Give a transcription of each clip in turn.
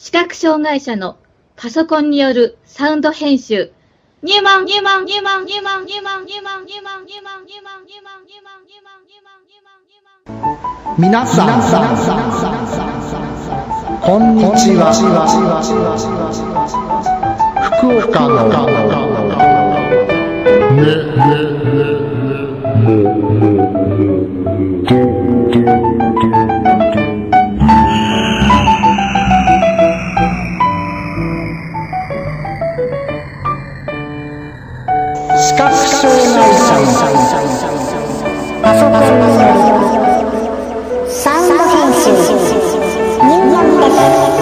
視覚障害者のパソコンによるサウンド編集。入門。 皆さん、こんにちは。福岡の視覚障害者のパソコンによるサウンド編集入門です。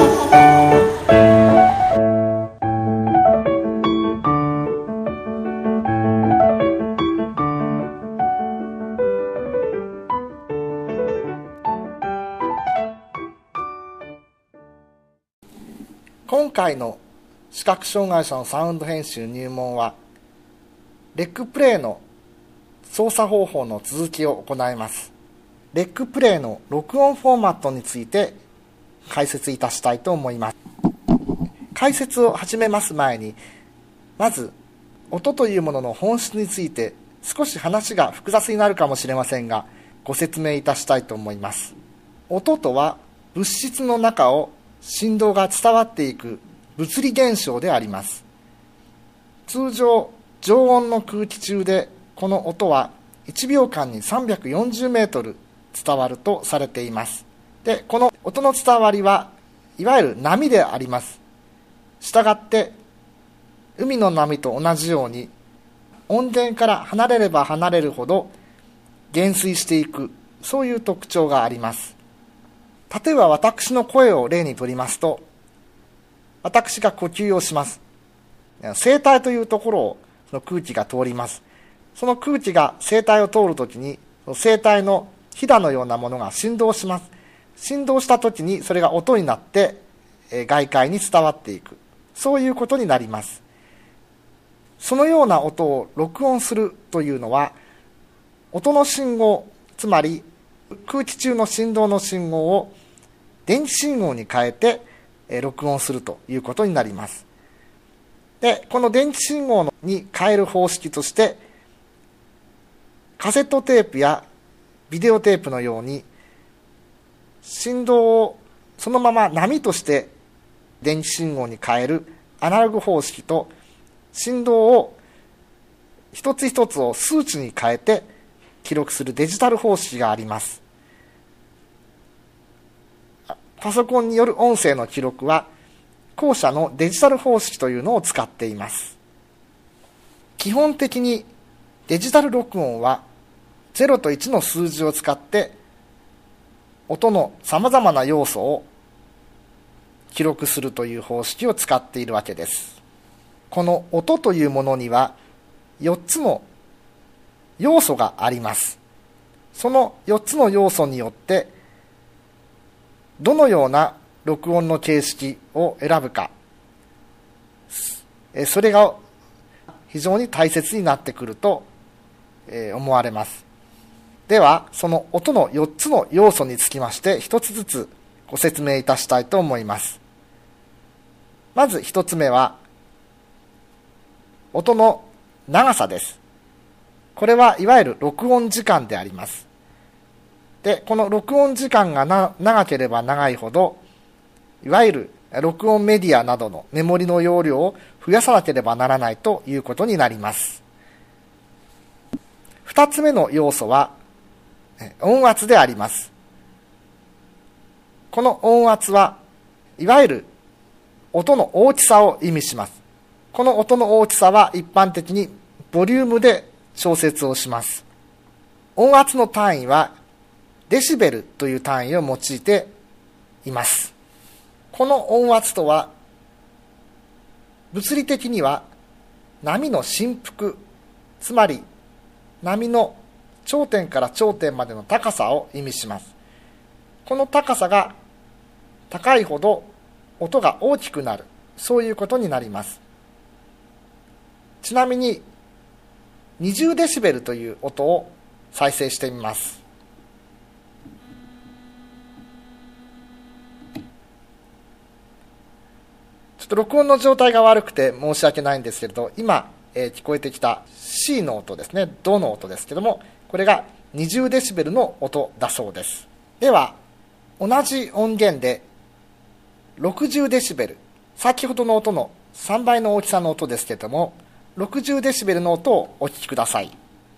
今回の視覚障害者のサウンド編集入門はレックプレイの操作方法の続きを行います。レックプレイの録音フォーマットについて解説いたしたいと思います。解説を始めます前に、まず音というものの本質について少し話が複雑になるかもしれませんが、ご説明いたしたいと思います。音とは物質の中を振動が伝わっていく物理現象であります。通常常温の空気中でこの音は1秒間に340メートル伝わるとされています。で、この音の伝わりはいわゆる波であります。したがって海の波と同じように音源から離れれば離れるほど減衰していく、そういう特徴があります。例えば私の声を例にとりますと、私が呼吸をします。声帯というところをその空気が通ります。その空気が声帯を通るときに声帯のひだのようなものが振動します。振動したときにそれが音になって外界に伝わっていく、そういうことになります。そのような音を録音するというのは、音の信号、つまり空気中の振動の信号を電気信号に変えて録音するということになります。で、この電気信号に変える方式として、カセットテープやビデオテープのように振動をそのまま波として電気信号に変えるアナログ方式と、振動を一つ一つを数値に変えて記録するデジタル方式があります。パソコンによる音声の記録は後者のデジタル方式というのを使っています。基本的にデジタル録音は0と1の数字を使って音のさまざまな要素を記録するという方式を使っているわけです。この音というものには4つの要素があります。その4つの要素によってどのような録音の形式を選ぶか、それが非常に大切になってくると思われます。では、その音の4つの要素につきまして1つずつご説明いたしたいと思います。まず1つ目は音の長さです。これはいわゆる録音時間であります。で、この録音時間が長ければ長いほど、いわゆる録音メディアなどのメモリの容量を増やさなければならないということになります。二つ目の要素は音圧であります。この音圧はいわゆる音の大きさを意味します。この音の大きさは一般的にボリュームで調節をします。音圧の単位はデシベルという単位を用いています。この音圧とは物理的には波の振幅、つまり波の頂点から頂点までの高さを意味します。この高さが高いほど音が大きくなる、そういうことになります。ちなみに20デシベルという音を再生してみます。 録音の状態が悪くて申し訳ないんですけれど、今、聞こえてきた C の音ですね、ドの音ですけども、これが20デシベルの音だそうです。では、同じ音源で60デシベル、先ほどの音の3倍の大きさの音ですけれども、60デシベルの音をお聞きください。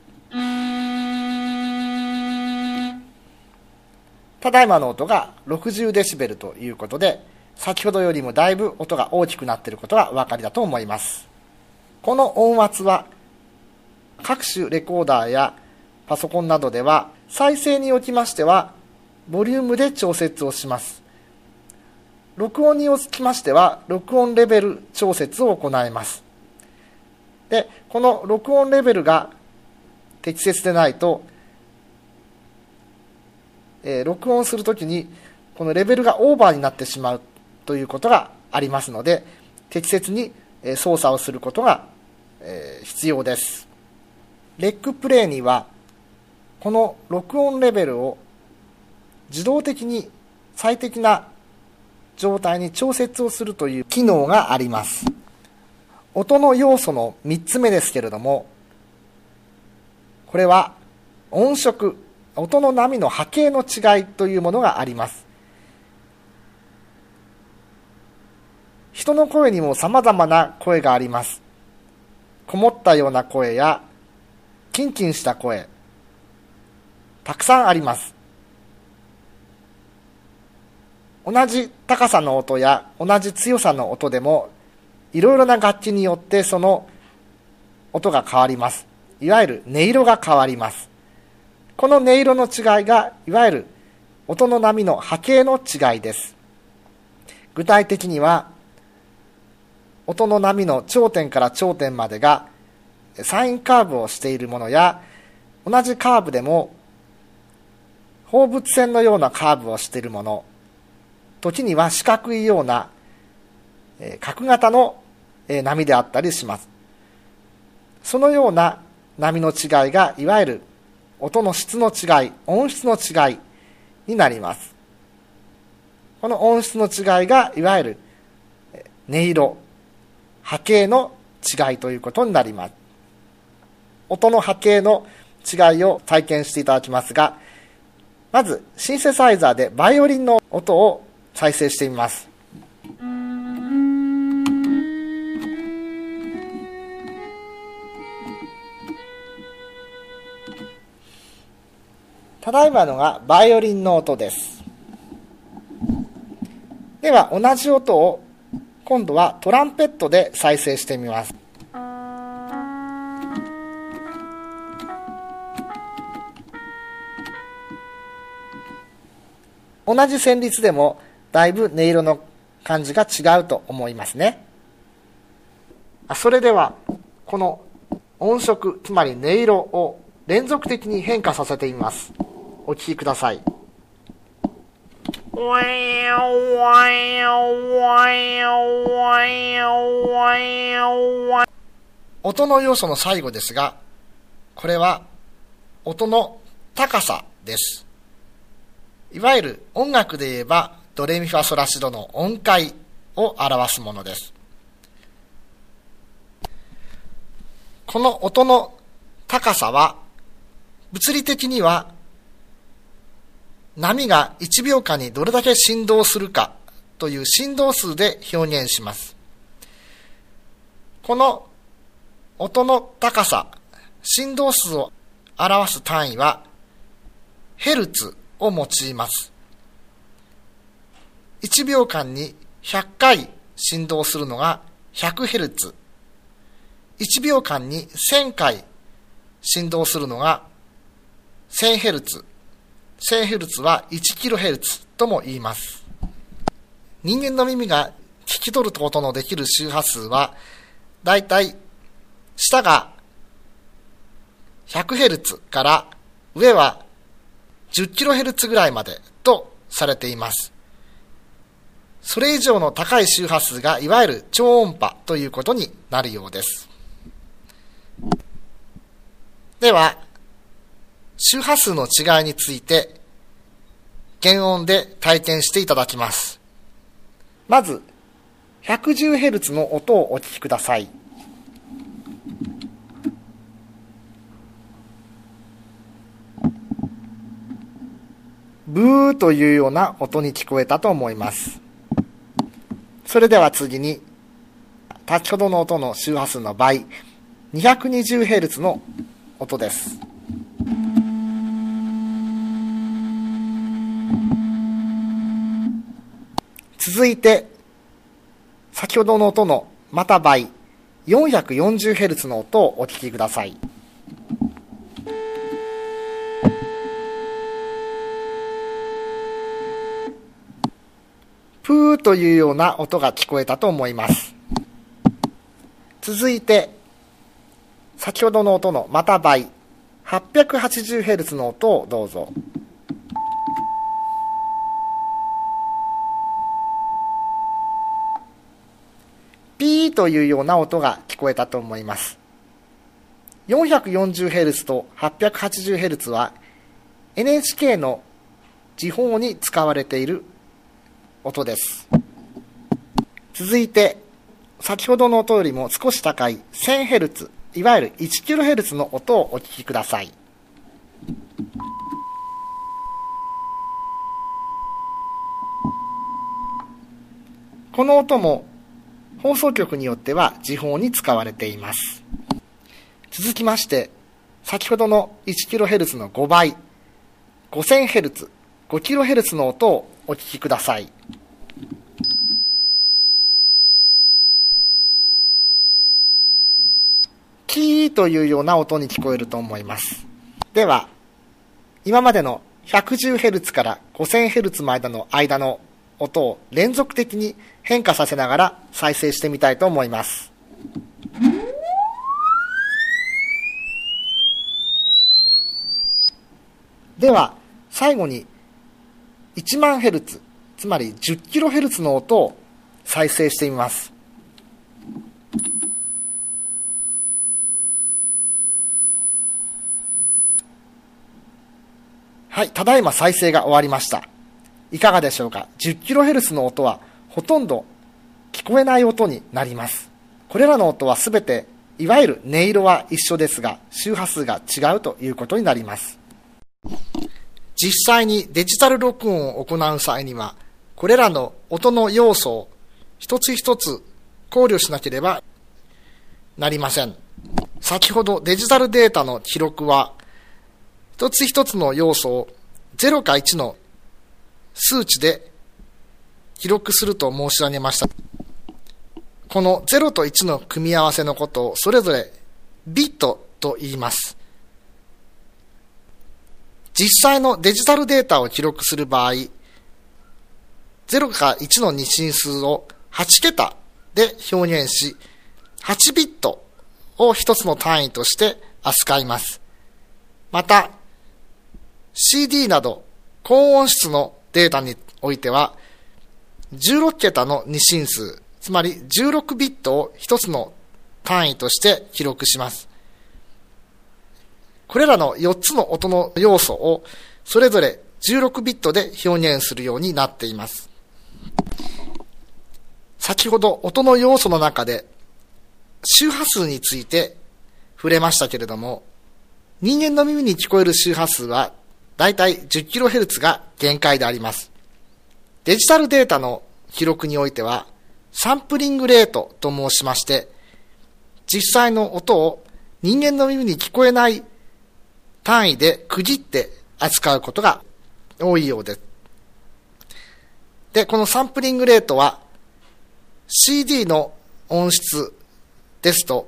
ただいまの音が60デシベルということで、先ほどよりもだいぶ音が大きくなっていることがお分かりだと思います。この音圧は各種レコーダーやパソコンなどでは再生におきましてはボリュームで調節をします。録音におきましては録音レベル調節を行います。で、この録音レベルが適切でないと、録音するときにこのレベルがオーバーになってしまうということがありますので、適切に操作をすることが必要です。レックプレイにはこの録音レベルを自動的に最適な状態に調節をするという機能があります。音の要素の3つ目ですけれども、これは音色、音の波の波形の違いというものがあります。人の声にも様々な声があります。こもったような声やキンキンした声、たくさんあります。同じ高さの音や同じ強さの音でもいろいろな楽器によってその音が変わります。いわゆる音色が変わります。この音色の違いがいわゆる音の波の波形の違いです。具体的には音の波の頂点から頂点までがサインカーブをしているものや、同じカーブでも放物線のようなカーブをしているもの、時には四角いような角型の波であったりします。そのような波の違いがいわゆる音の質の違い、音質の違いになります。この音質の違いがいわゆる音色、波形の違いということになります。音の波形の違いを体験していただきますが、まずシンセサイザーでバイオリンの音を再生してみます。ただいまのがバイオリンの音です。では同じ音を今度はトランペットで再生してみます。同じ旋律でもだいぶ音色の感じが違うと思いますね。それではこの音色、つまり音色を連続的に変化させてみます。お聴きください。音の要素の最後ですが、これは音の高さです。いわゆる音楽で言えばドレミファソラシドの音階を表すものです。この音の高さは物理的には波が1秒間にどれだけ振動するかという振動数で表現します。この音の高さ、振動数を表す単位はヘルツを用います。1秒間に100回振動するのが 100Hz、1秒間に1000回振動するのが 1000Hz、1000Hz は 1kHz とも言います。人間の耳が聞き取ることのできる周波数はだいたい下が 100Hz から上は 10kHz ぐらいまでとされています。それ以上の高い周波数がいわゆる超音波ということになるようです。では、周波数の違いについて原音で体験していただきます。まず、 110Hz の音をお聞きください。ブーというような音に聞こえたと思います。それでは次に、先ほどの音の周波数の倍、220Hz の音です。続いて、先ほどの音のまた倍、440Hz の音をお聞きください。プーというような音が聞こえたと思います。続いて、先ほどの音のまた倍、880Hz の音をどうぞ。ピーというような音が聞こえたと思います。440Hz と 880Hz は NHK の時報に使われている音です。続いて、先ほどの音よりも少し高い 1000Hz、いわゆる 1kHz の音をお聞きください。この音も放送局によっては時報に使われています。続きまして、先ほどの 1kHz の5倍、5000Hz、5kHz の音をお聞きください。キーというような音に聞こえると思います。では、今までの 110Hz から 5000Hz の間の音を連続的に変化させながら再生してみたいと思います。では、最後に1万ヘルツ、つまり 10kHz の音を再生してみます。はい、ただいま再生が終わりました。いかがでしょうか。 10kHz の音はほとんど聞こえない音になります。これらの音はすべていわゆる音色は一緒ですが、周波数が違うということになります。実際にデジタル録音を行う際には、これらの音の要素を一つ一つ考慮しなければなりません。先ほどデジタルデータの記録は、一つ一つの要素を0か1の数値で記録すると申し上げました。この0と1の組み合わせのことをそれぞれビットと言います。実際のデジタルデータを記録する場合、0か1の二進数を8桁で表現し、8ビットを一つの単位として扱います。また、CD など高音質のデータにおいては、16桁の二進数、つまり16ビットを一つの単位として記録します。これらの4つの音の要素をそれぞれ16ビットで表現するようになっています。先ほど音の要素の中で周波数について触れましたけれども、人間の耳に聞こえる周波数はだいたい 10kHz が限界であります。デジタルデータの記録においてはサンプリングレートと申しまして、実際の音を人間の耳に聞こえない単位で区切って扱うことが多いようです。で、このサンプリングレートは CD の音質ですと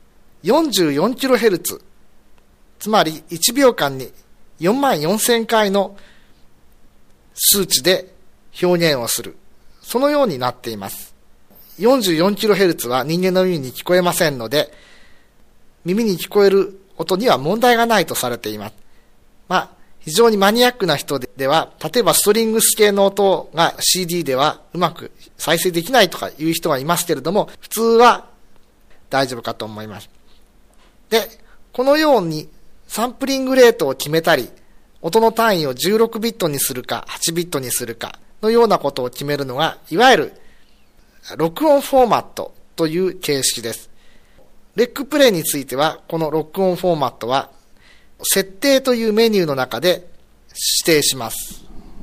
44kHz、つまり1秒間に44000回の数値で表現をする。そのようになっています。44kHz は人間の耳に聞こえませんので、耳に聞こえる音には問題がないとされています。非常にマニアックな人では、例えばストリングス系の音が CD ではうまく再生できないとかいう人はいますけれども、普通は大丈夫かと思います。で、このようにサンプリングレートを決めたり、音の単位を16ビットにするか8ビットにするかのようなことを決めるのが、いわゆる録音フォーマットという形式です。レックプレイについては、この録音フォーマットは、設定というメニューの中で指定します。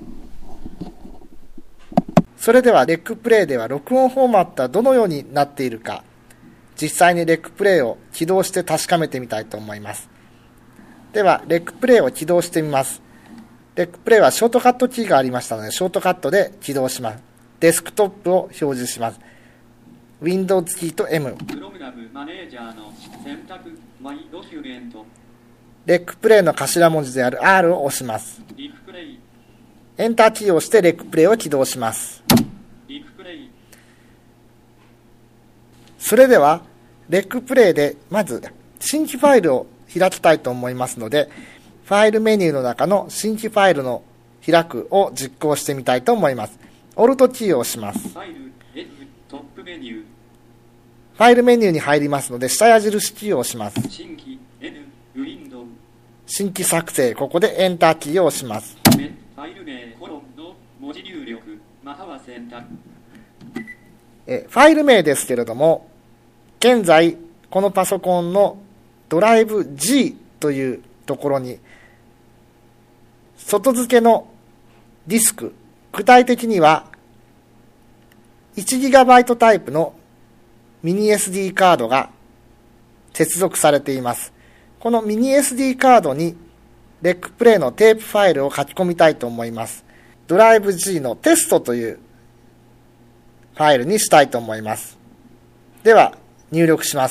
それではレックプレイでは録音フォーマットはどのようになっているか、実際にレックプレイを起動して確かめてみたいと思います。では、レックプレイを起動してみます。レックプレイはショートカットキーがありましたので、ショートカットで起動します。デスクトップを表示します。Windows キーと M。 プログラムマネージャーの選択、マイドキュメント。 レックプレイの頭文字である R を押します。 リクプレイ。 エンターキーを押してレックプレイを起動します。 リクプレイ。 それでは、レックプレイでまず新規ファイルを開きたいと思いますので、ファイルメニューの中の新規ファイルの開くを実行してみたいと思います。オルトキーを押します。 ファイル F トップメニュー。 ファイルメニューに入りますので、下矢印キーを押します。 新規 N ウィンドウ。 新規作成、ここでエンターキーを押します。 ファイル名コロンの文字入力、または選択。 ファイル名ですけれども、現在、このパソコンのドライブ G というところに、外付けのディスク、具体的には 1GB タイプのミニ SD カードが接続されています。このミニ SD カードにレックプレイのテープファイルを書き込みたいと思います。ドライブ G のテストというファイルにしたいと思います。では、入力します。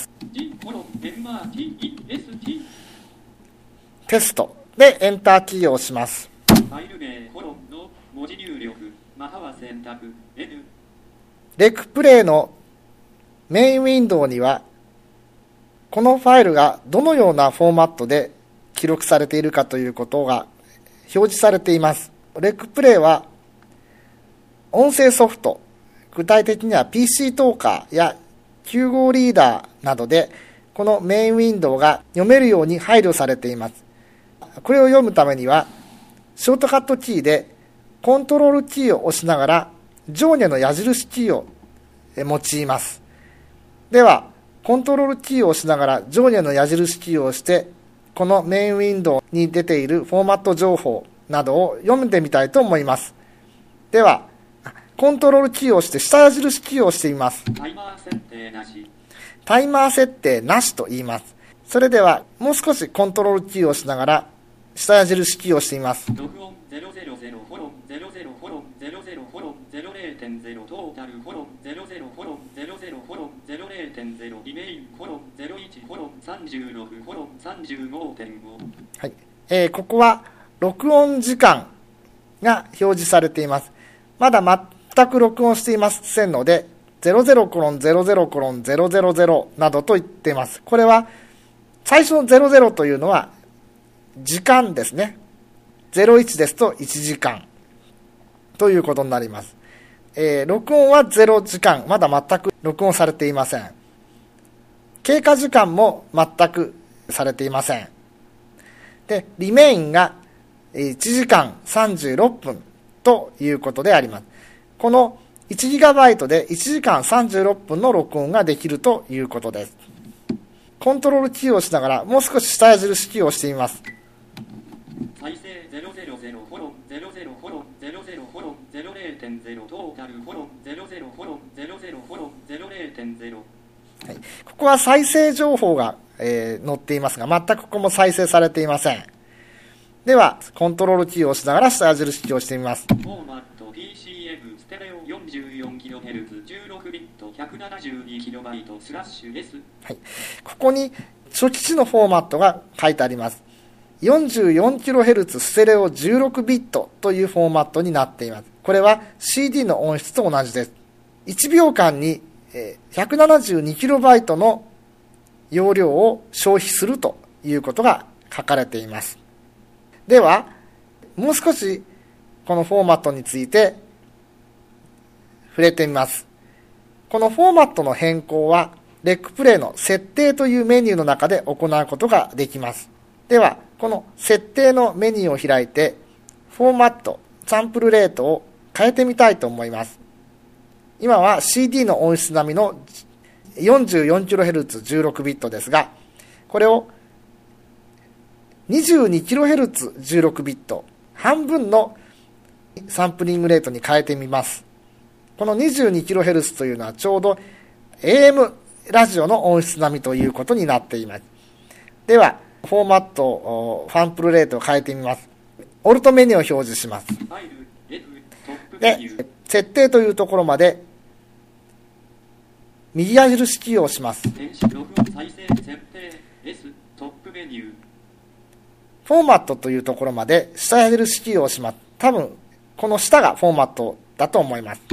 テストでエンターキーを押します。 ファイル名コロンの文字入力、または選択 N。 レックプレイのメインウィンドウには、このファイルがどのようなフォーマットで記録されているかということが表示されています。レックプレイは音声ソフト、具体的には PC トーカーや9号リーダーなどでこのメインウィンドウが読めるように配慮されています。これを読むためにはショートカットキーでコントロールキーを押しながら上下の矢印キーを用います。では、コントロールキーを押しながら上下の矢印キーを押して、このメインウィンドウに出ているフォーマット情報などを読んでみたいと思います。では、コントロールキーを押して下矢印キーを押してみます。 タイマー設定なし。 タイマー設定なしと言います。それでは、もう少しコントロールキーを押しながら下矢印キーを押してみます。 録音000フォロン00フォロン00フォロン 0.0 トータルフォロン00フォロン00フォロン 0.0 リメインフォロン01フォロン36フォロン 35.5。 はい。ここは録音時間が表示されています。まだ全く録音していませんので、00:00:000などと言っています。これは最初の00というのは時間ですね。01ですと1時間ということになります。録音は0時間、まだ全く録音されていません。経過時間も全くされていません。で、リメインが1時間36分ということであります。この 1GB で1時間36分の録音ができるということです。コントロールキーを押しながらもう少し下矢印キーを押してみます。 再生000フォロン00フォロン00フォロン 0.0 トータルフォロン00フォロン00フォロン 0.0。 はい、ここは再生情報が、載っていますが、全くここも再生されていません。では、コントロールキーを押しながら下矢印キーを押してみます。 フォーマット PCM ステレオ 44kHz 16ビット 172KB スラッシュ S。 はい、ここに初期値のフォーマットが書いてあります。44kHz ステレオ16ビットというフォーマットになっています。これは CD の音質と同じです。1秒間に 172KB の容量を消費するということが書かれています。では、もう少しこのフォーマットについて触れてみます。このフォーマットの変更は、レックプレイの設定というメニューの中で行うことができます。では、この設定のメニューを開いて、フォーマット、サンプルレートを変えてみたいと思います。 今は CD の音質並みの 44kHz16 ビットですが、これを 22kHz16 ビット、半分のサンプリングレートに変えてみます。この 22kHz というのはちょうど AM ラジオの音質並みということになっています。では、フォーマット、ファンプルレートを変えてみます。オルトメニューを表示します。で、設定というところまで右矢印キーを押します。フォーマットというところまで下矢印キーを押します。多分この下がフォーマットだと思います。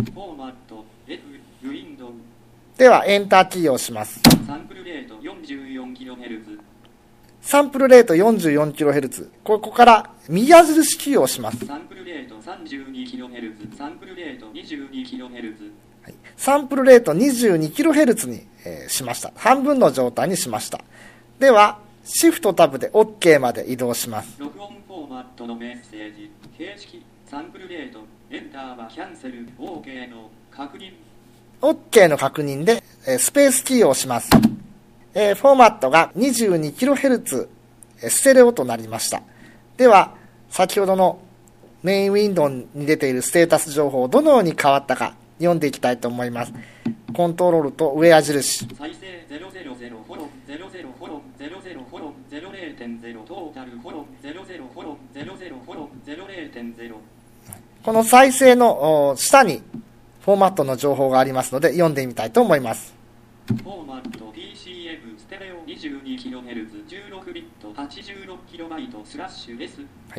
ではエンターキーを押します。 サンプルレート 44kHz。 サンプルレート 44kHz。ここから右矢印キーを押します。 サンプルレート 32kHz。サンプルレート 22kHz。 はい、サンプルレート 22kHz に、しました。半分の状態にしました。では、シフトタブで OK まで移動します。 録音フォーマットのメッセージ、形式、サンプルレート、エンターはキャンセル、OK の確認。 OK の確認で、スペースキーを押します。フォーマットが 22kHz ステレオとなりました。では、先ほどのメインウィンドウに出ているステータス情報をどのように変わったか読んでいきたいと思います。コントロールと上矢印。 再生000フォロン00フォロン00フォロン 00.0 トータルフォロン00フォロン00フォロン 00.0。 この再生の下にフォーマットの情報がありますので読んでみたいと思います。 フォーマット PCM ステレオ 22kHz16 ビット 86KB スラッシュ S。 はい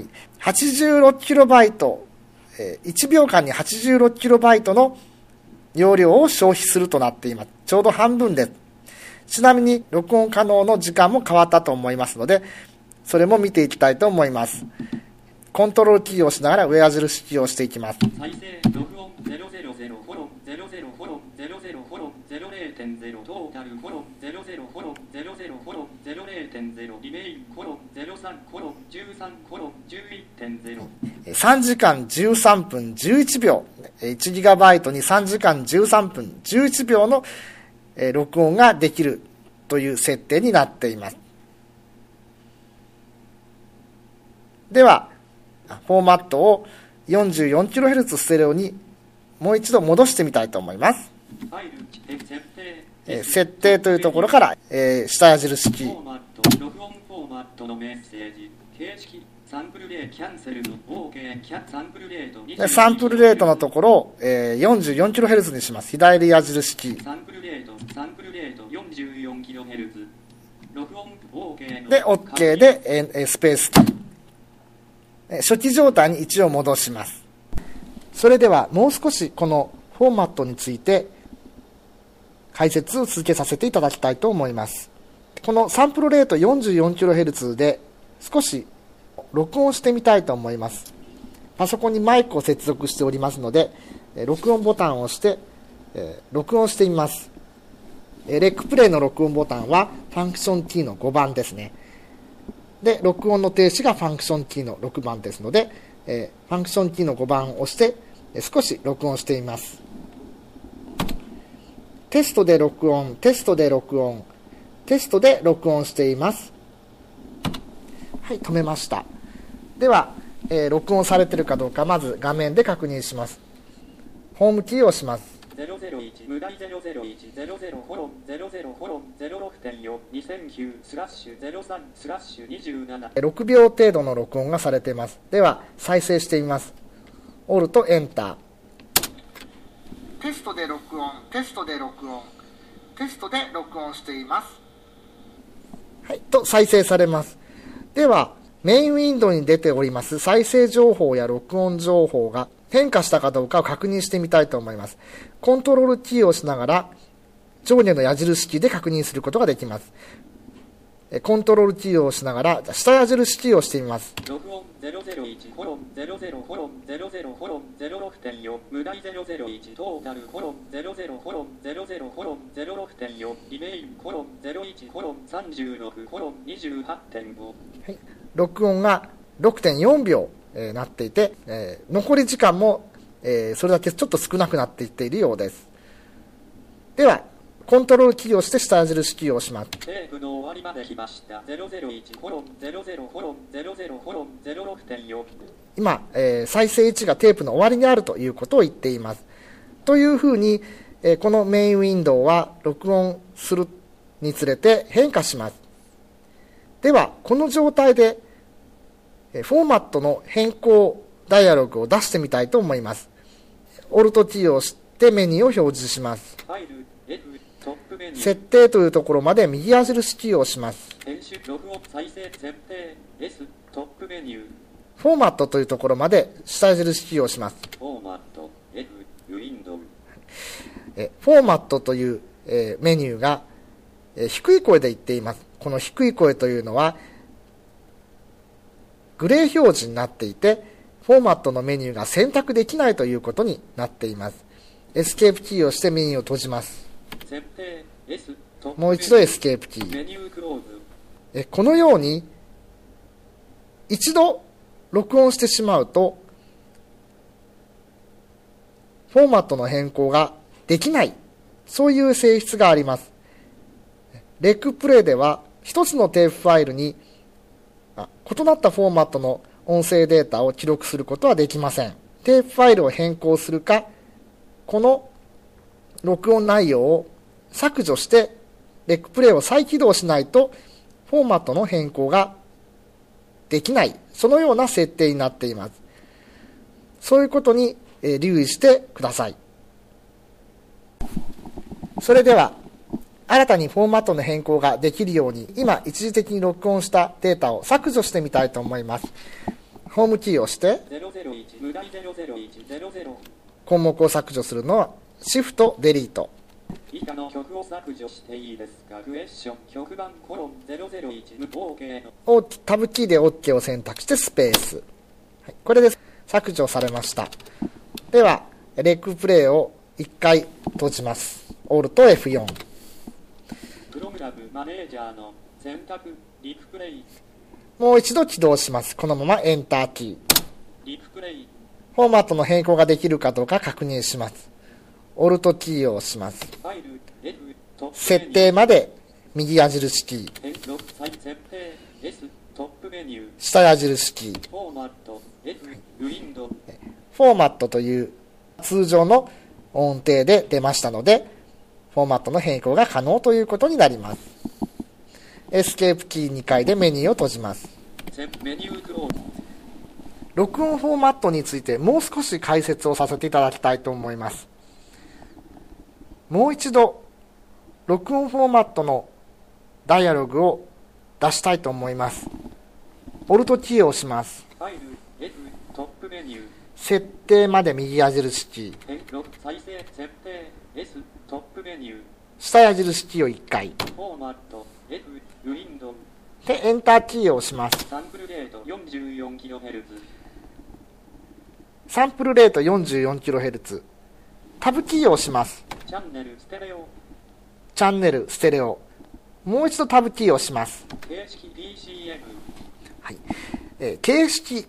、86KB、1秒間に 86KB の容量を消費するとなっています。ちょうど半分です。ちなみに録音可能の時間も変わったと思いますので、それも見ていきたいと思います。コントロールキーを押しながら上矢印キーを押していきます。 再生録音000フォロン00フォロン00フォロン 00.0 トータルフォロン00フォロン00フォロン 00.0 リメインフォロン03フォロン13フォロン 11.0。 3時間13分11秒 1GB に3時間13分11秒の録音ができるという設定になっています。ではフォーマットを 44kHz ステレオにもう一度戻してみたいと思います。設定というところから、下矢印キー。 録音フォーマットのメッセージ形式サンプルレートキャンセルの OK サンプルレートサンプルレートのところを、44kHz にします。左矢印キー。 サンプルレート 44kHz 録音 OK ので OK で、スペースキー。初期状態に位置を戻します。それではもう少しこのフォーマットについて解説を続けさせていただきたいと思います。このサンプルレート 44kHz で少し録音してみたいと思います。パソコンにマイクを接続しておりますので、録音ボタンを押して、録音してみます。レックプレイの録音ボタンはファンクションキーの5番ですね。で、録音の停止がファンクションキーの6番ですので、ファンクションキーの5番を押して、少し録音してみます。テストで録音、テストで録音、テストで録音しています。はい、止めました。では、録音されているかどうか、まず画面で確認します。ホームキーを押します。 001無題00100フォロン00フォロン 06.4 2009スラッシュ03スラッシュ27。 6秒程度の録音がされています。では再生してみます。オルトエンター。テストで録音、テストで録音、テストで録音しています。はい、と再生されます。ではメインウィンドウに出ております再生情報や録音情報が変化したかどうかを確認してみたいと思います。コントロールキーを押しながら上下の矢印キーで確認することができます。コントロールキーを押しながら下矢印キーを押してみます。 録音001フォロン00フォロン00フォロン 06.4 無題001トータルフォロン00フォロン00フォロン 06.4 リメインフォロン01フォロン36フォロン 28.5。 はい、録音が 6.4 秒なっていて、残り時間も、それだけちょっと少なくなっていっているようです。 では、コントロールキーを押して下矢印キーを押します。 テープの終わりまで来ました。001コロン00コロン00コロン 06.4。 今、再生位置がテープの終わりにあるということを言っています。というふうに、このメインウィンドウは録音するにつれて変化します。では、この状態で、フォーマットの変更ダイアログを出してみたいと思います。オルトキーを押してメニューを表示します。 ファイル F トップメニュー設定というところまで右矢印キーを押します。 編集録音再生設定 S トップメニューフォーマットというところまで下矢印キーを押します。 フォーマット F ウィンドウフォーマットという、メニューが、低い声で言っています。この低い声というのはグレー表示になっていて、フォーマットのメニューが選択できないということになっています。エスケープキーを押してメニューを閉じます。 設定 S トップもう一度エスケープキー。 メニュークローズこのように一度録音してしまうとフォーマットの変更ができない、そういう性質があります。レックプレイでは一つのテープファイルに異なったフォーマットの音声データを記録することはできません。テープファイルを変更するか、この録音内容を削除してレックプレイを再起動しないとフォーマットの変更ができない、そのような設定になっています。そういうことに留意してください。それでは新たにフォーマットの変更ができるように今一時的に録音したデータを削除してみたいと思います。ホームキーを押して 001無題00100 項目を削除するのはシフトデリート。 以下の曲を削除していいですか。クエスチョン曲番コロン001無 OK のタブキーで OK を選択してスペース、これで削除されました。ではレックプレイを1回閉じます。オルト F4。 プログラムマネージャーの選択リププレイもう一度起動します。このままエンターキー。 リププレイフォーマットの変更ができるかどうか確認します。オルトキーを押します。 ファイル F トップ設定まで右矢印キー、 設定 S トップメニュー下矢印キー。 フォーマット F ウィンドウフォーマットという通常の音程で出ましたので、フォーマットの変更が可能ということになります。エスケープキー2回でメニューを閉じます。 メニュークローズ録音フォーマットについてもう少し解説をさせていただきたいと思います。もう一度録音フォーマットのダイアログを出したいと思います。オルトキーを押します。 ファイル F トップメニュー設定まで右矢印キー、 再生設定 S トップメニュー下矢印キーを1回フォーマット F ウィンドウでエンターキーを押します。 サンプルレート 44kHz サンプルレート 44kHz。 タブキーを押します。 チャンネルステレオチャンネルステレオ。もう一度タブキーを押します。 形式 PCM はい。形式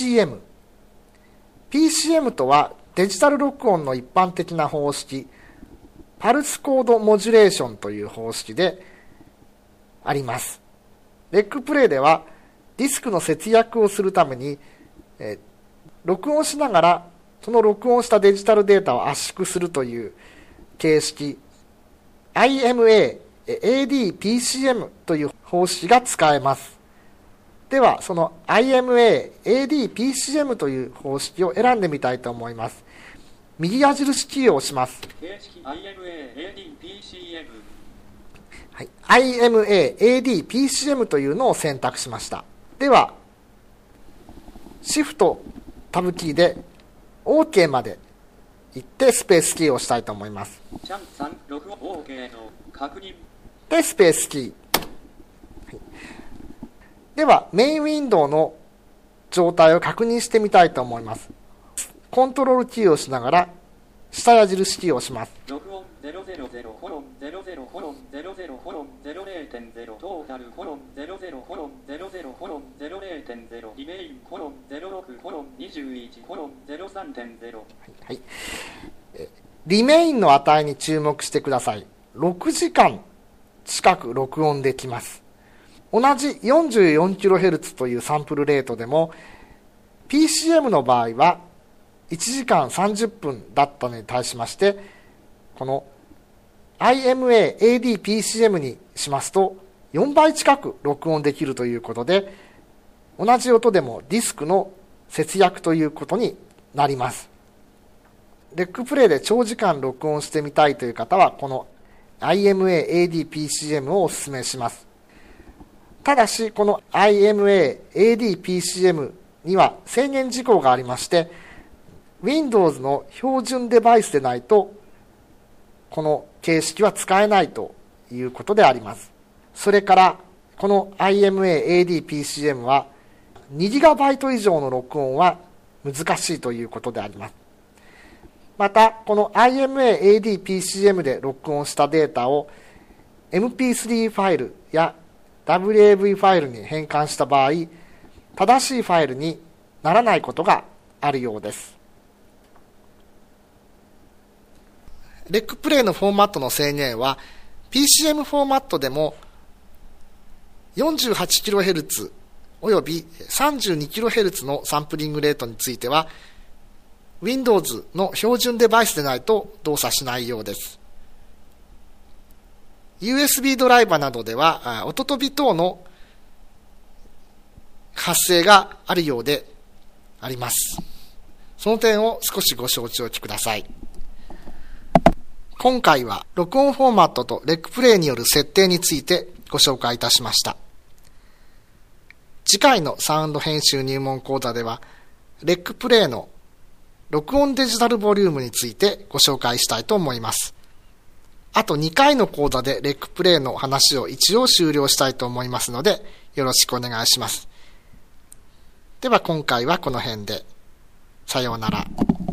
PCM。PCM とはデジタル録音の一般的な方式、パルスコードモジュレーションという方式であります。レックプレイではディスクの節約をするために、録音しながらその録音したデジタルデータを圧縮するという形式 IMA、AD、PCM という方式が使えます。ではその IMA、AD、PCM という方式を選んでみたいと思います。右矢印キーを押します。 形式 IMA、AD、PCM はい、IMA、AD、PCM というのを選択しました。ではシフトタブキーで OK まで行ってスペースキーを押したいと思います。 チャン3 6 OK の確認でスペースキー、はい、ではメインウィンドウの状態を確認してみたいと思います。コントロールキーを押しながら下矢印キーを押します。 録音000コロン00コロン00コロン 00.0 トータルコロン00コロン00コロン 00.0 リメインコロン06コロン21コロン 03.0 はい、 リメインの値に注目してください。6時間近く録音できます。同じ 44kHz というサンプルレートでも PCM の場合は1時間30分だったのに対しまして、この IMA-AD-PCM にしますと4倍近く録音できるということで、同じ音でもディスクの節約ということになります。レックプレイで長時間録音してみたいという方はこの IMA-AD-PCM をお勧めします。ただしこの IMA-AD-PCM には制限事項がありまして、 Windows の標準デバイスでないとこの形式は使えないということであります。それからこの IMA-AD-PCM は 2GB 以上の録音は難しいということであります。またこの IMA-AD-PCM で録音したデータを MP3 ファイルや WAV ファイルに変換した場合、正しいファイルにならないことがあるようです。レックプレイのフォーマットの制限は PCM フォーマットでも 48kHz および 32kHz のサンプリングレートについては Windows の標準デバイスでないと動作しないようです。USB ドライバーなどでは音飛び等の発生があるようであります。その点を少しご承知おきください。今回は録音フォーマットとレックプレイによる設定についてご紹介いたしました。次回のサウンド編集入門講座ではレックプレイの録音デジタルボリュームについてご紹介したいと思います。あと2回の講座でレックプレイの話を一応終了したいと思いますのでよろしくお願いします。では今回はこの辺で。さようなら。